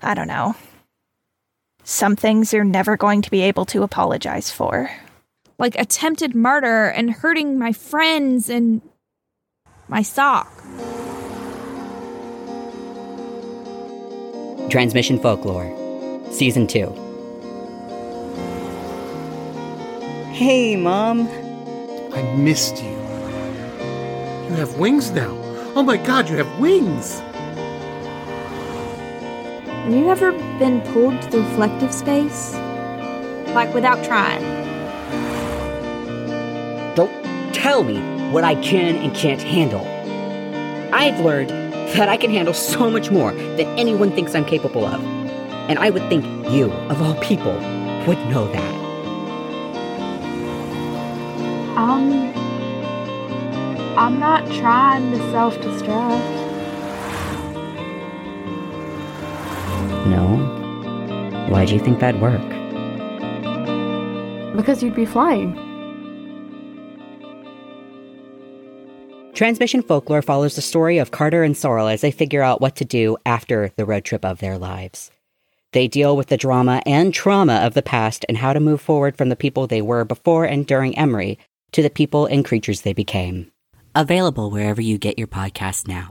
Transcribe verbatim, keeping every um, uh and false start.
I don't know. Some things you're never going to be able to apologize for. Like attempted murder and hurting my friends and my sock. Transmission Folklore, Season two. Hey, Mom. I missed you. You have wings now. Oh my god, you have wings! Have you ever been pulled to the reflective space? Like without trying? Don't tell me what I can and can't handle. I've learned that I can handle so much more than anyone thinks I'm capable of. And I would think you, of all people, would know that. Um, I'm not trying to self-destruct. No? Why'd you think that'd work? Because you'd be flying. Transmission Folklore follows the story of Carter and Sorrel as they figure out what to do after the road trip of their lives. They deal with the drama and trauma of the past and how to move forward from the people they were before and during Emery to the people and creatures they became. Available wherever you get your podcasts now.